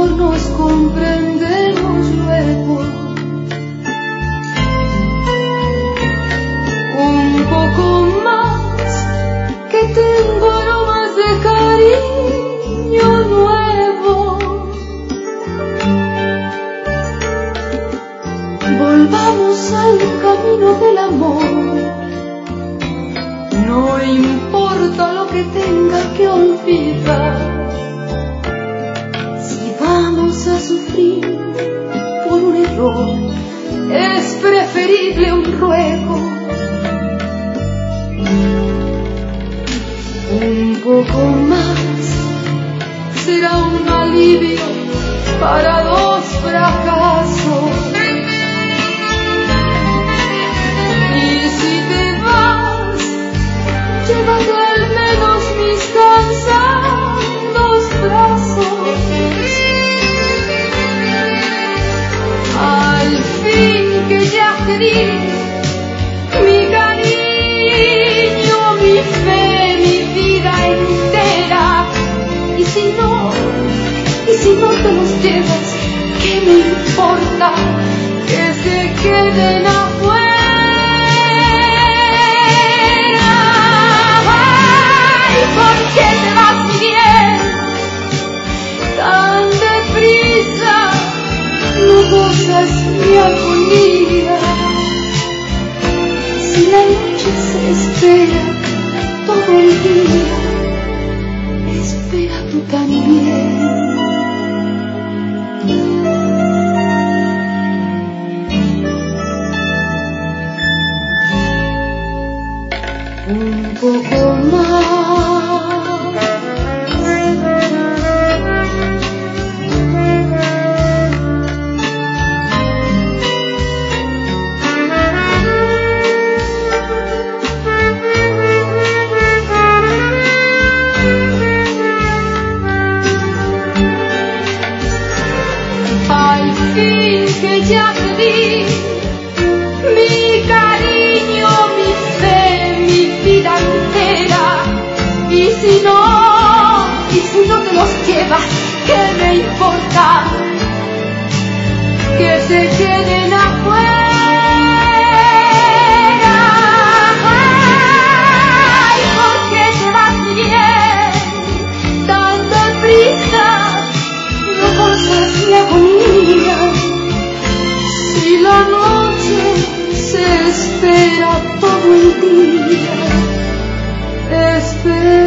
mejor nos comprendemos luego. Un poco más, que tengo aromas de cariño nuevo. Volvamos al camino del amor. No importa lo que tenga que olvidar. Si vamos a sufrir por un error, es preferible un ruego. Un poco más será un alivio para dos fracasos. Y si te vas, llévate al menos mis cansados brazos. Al fin que ya te di mi cariño, mi fe, mi vida entera. Y si no te los llevas, ¿qué me importa? Que se queden afuera. Ay, ¿por qué te vas muy bien? Tan deprisa, no gozas mi agonía. Si la noche se espera todo el día, espera tú también. Un poco más. Al fin que ya te di mi cariño, mi fe, mi vida entera. Y si no te los llevas, ¿qué me importa? Que se queden afuera. Ay, ¿por qué te vas bien? Tan deprisa, no gozas mi agonía. Si la noche se espera todo el día, espera.